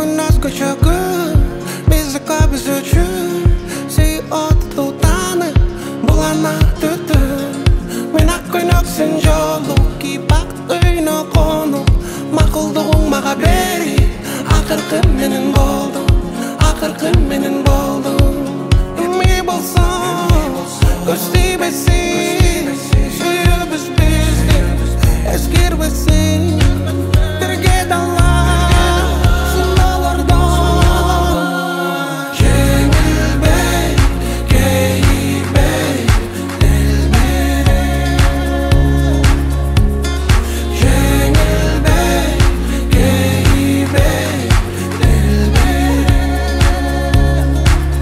Бүгін өзгөчө күн, биздики көбүз үчүн. Сүй отту таны, булана түтүн. Мен ак көйнөксүн жолу, кийпак өйнө кону. Макулдугуң мага бери, акыркы менин болдуң, акыркы менин болдуң. Эми болсоң, көз тийбесин, сүйүүбүз бизди эскербесин. Бирге дала сыноолордо жеңилбей, кейибей эл менен. Жеңилбей, кейибей эл менен.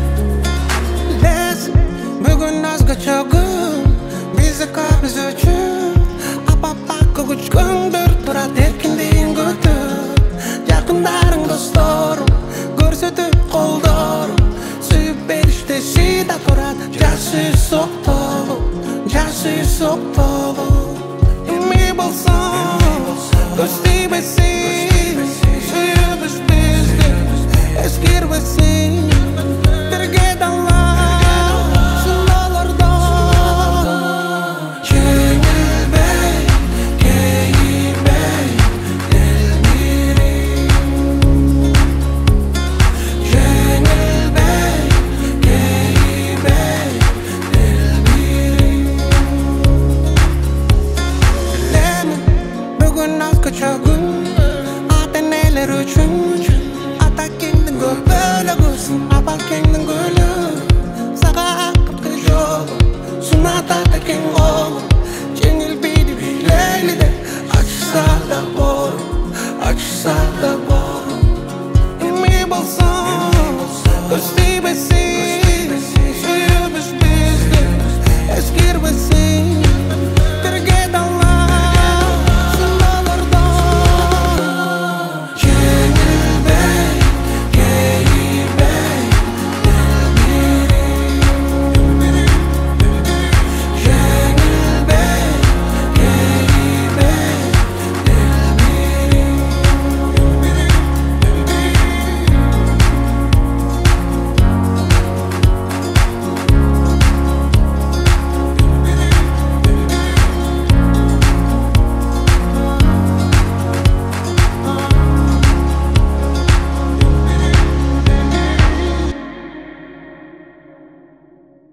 Лес бүгүн өзгөчө күн, бизди көбүз үчүн. Апапак көчкөндөр турат эркиндигин күтүп. Жакындарың досторум, көрсөтүп колдорум. Сүйүп бериште сүйдө турат, жашый соктолуп, жашый соктолуп. Эми болсоң, көз тийбесин, сүйүүбүз бизди эскербесин.